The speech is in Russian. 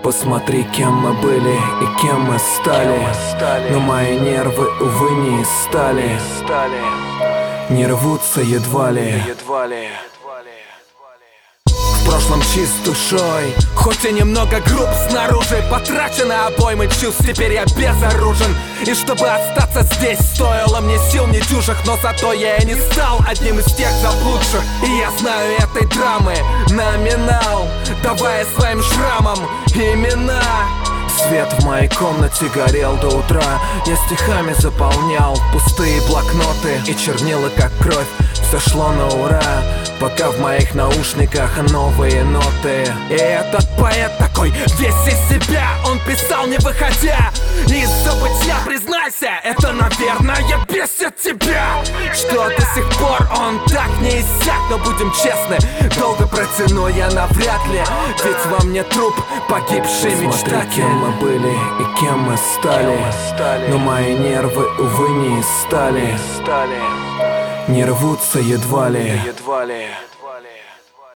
Посмотри, кем мы были и кем мы стали. Но мои нервы, увы, не из стали. Не рвутся едва ли. В прошлом чист душой, хоть и немного груб снаружи. Потрачено обоймы чувств, теперь я безоружен. И чтобы остаться здесь, стоило мне сил недюжих. Но зато я и не стал одним из тех заблудших. И я знаю этой драмы номинал, давая своим шрамам имена. Свет в моей комнате горел до утра. Я стихами заполнял пустые блокноты, и чернила как кровь, все шло на ура. Пока в моих наушниках новые ноты. И этот поэт такой весь из себя, он писал не выходя из забытья. Признайся, это, наверное, бесит тебя, что до сих пор он так не иссяк. Но будем честны, долго протяну я навряд ли, ведь во мне труп погибший мечтатель. Смотри, кем мы были и кем мы стали. Но мои нервы, увы, не из стали. Не рвутся едва ли.